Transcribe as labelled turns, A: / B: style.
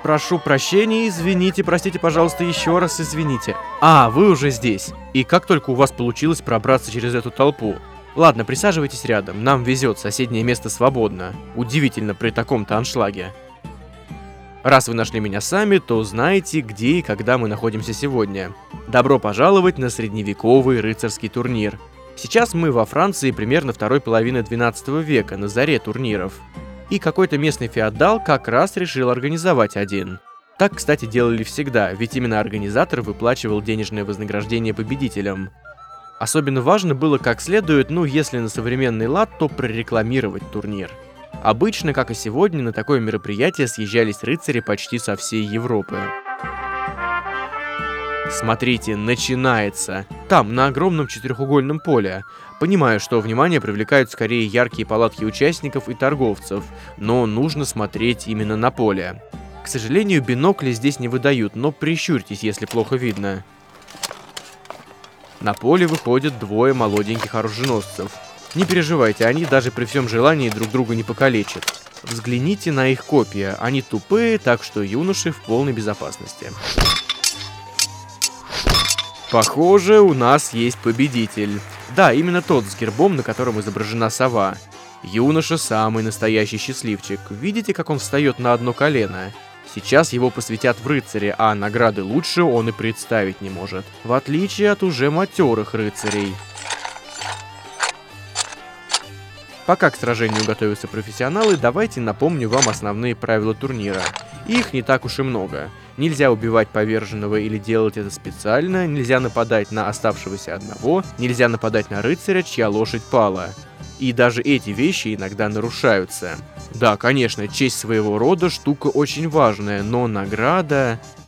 A: Прошу прощения, извините, простите, пожалуйста, еще раз извините. А, вы уже здесь. И как только у вас получилось пробраться через эту толпу? Ладно, присаживайтесь рядом, нам везет, соседнее место свободно. Удивительно при таком-то аншлаге. Раз вы нашли меня сами, то знаете, где и когда мы находимся сегодня. Добро пожаловать на средневековый рыцарский турнир. Сейчас мы во Франции примерно второй половины 12 века, на заре турниров. И какой-то местный феодал как раз решил организовать один. Так, кстати, делали всегда, ведь именно организатор выплачивал денежное вознаграждение победителям. Особенно важно было как следует, если на современный лад, то прорекламировать турнир. Обычно, как и сегодня, на такое мероприятие съезжались рыцари почти со всей Европы. Смотрите, начинается. Там, на огромном четырехугольном поле. Понимаю, что внимание привлекают скорее яркие палатки участников и торговцев, но нужно смотреть именно на поле. К сожалению, бинокли здесь не выдают, но прищурьтесь, если плохо видно. На поле выходят двое молоденьких оруженосцев. Не переживайте, они даже при всем желании друг друга не покалечат. Взгляните на их копья, они тупые, так что юноши в полной безопасности. Похоже, у нас есть победитель. Да, именно тот с гербом, на котором изображена сова. Юноша самый настоящий счастливчик. Видите, как он встает на одно колено? Сейчас его посвятят в рыцаре, а награды лучше он и представить не может. В отличие от уже матерых рыцарей. Пока к сражению готовятся профессионалы, давайте напомню вам основные правила турнира. Их не так уж и много. Нельзя убивать поверженного или делать это специально, нельзя нападать на оставшегося одного, нельзя нападать на рыцаря, чья лошадь пала. И даже эти вещи иногда нарушаются. Да, конечно, честь своего рода штука очень важная, но награда...